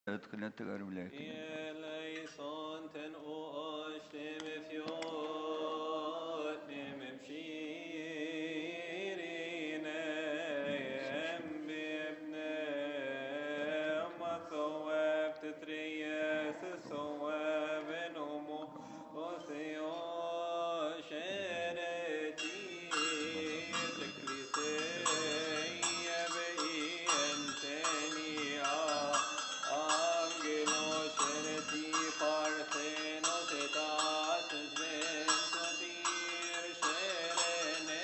ادخل التجارب لكن Eleison ten osh dem fjot dem pshirine em bibne mathoab tetriyas soab enomo oseo shereti teklisei ebei entenia Angelos shereti parthenos etas sventotir sherene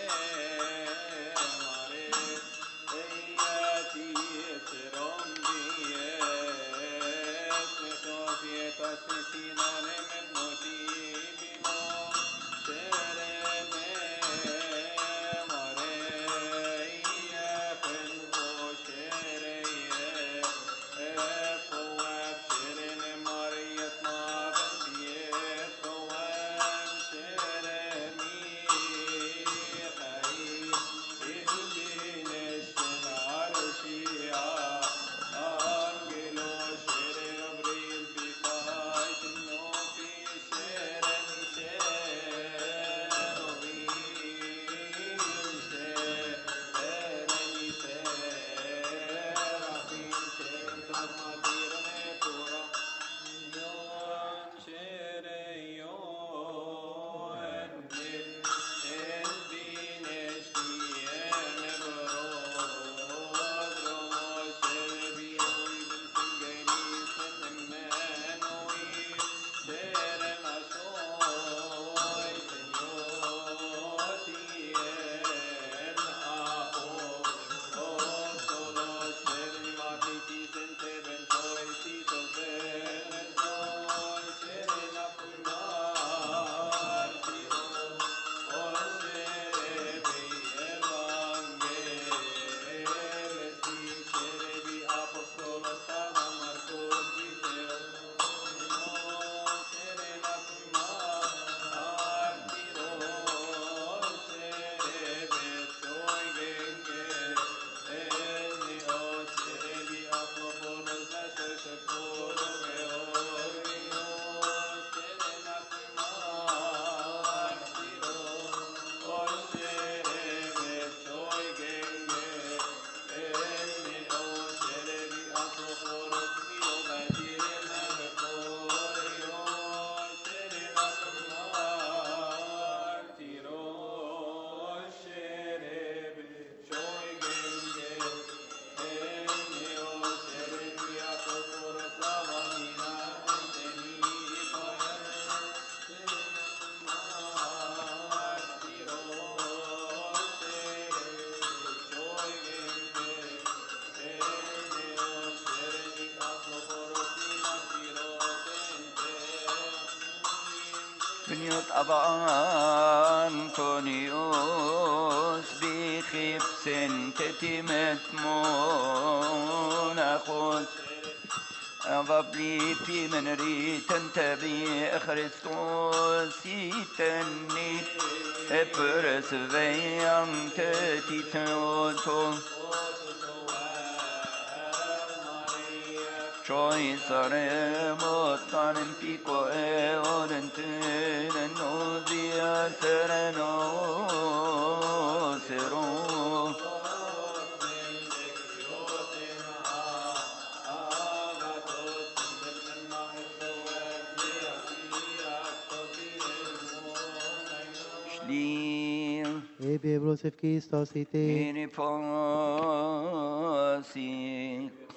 mare eiati etzerom dies metos ietas sinanem ebnoti bimo sherene mare efen o shereye بنيوت أبا أنطونيوس بخبز تتمت مناخوس أغبلي من ريتن تبي خريستوس يتني أبرس فيان تتيتوتو Choi saremo tanem pico e orentene no dia sereno sero Shlir Ebi Ebrosef Kistos ite. ini pasi